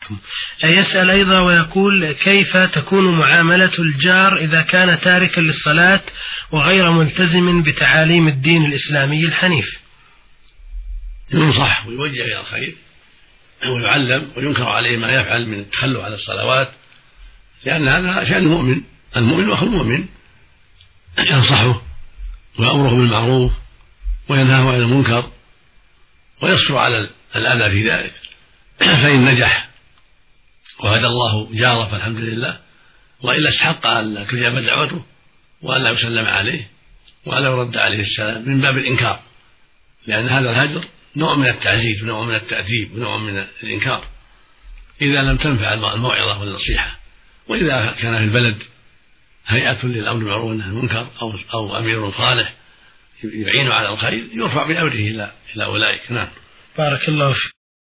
فيكم. يسأل أيضا ويقول: كيف تكون معاملة الجار إذا كان تاركا للصلاة وغير ملتزم بتعاليم الدين الإسلامي الحنيف؟ ينصح ويوجه إلى الخير ويعلم وينكر عليه ما يفعل من التخلف عن الصلوات، لأن هذا شأن المؤمن، المؤمن أخو المؤمن، ينصحه ويأمره بالمعروف وينهاه عن المنكر ويصبر على الأذى في ذلك، فإن نجح وهدى الله جاره فالحمد لله، وإلا استحق أن تجاب دعوته وألا يسلم عليه وألا يرد عليه السلام من باب الإنكار، لأن هذا الهجر نوع من التعزيز ونوع من التأديب ونوع من الإنكار إذا لم تنفع الموعظة والنصيحة. وإذا كان في البلد هيئة للأمر بالمعروف والنهي عن المنكر أو أمير صالح يعين على الخير يرفع بأمره إلى أولئك. نعم. بارك الله فيك.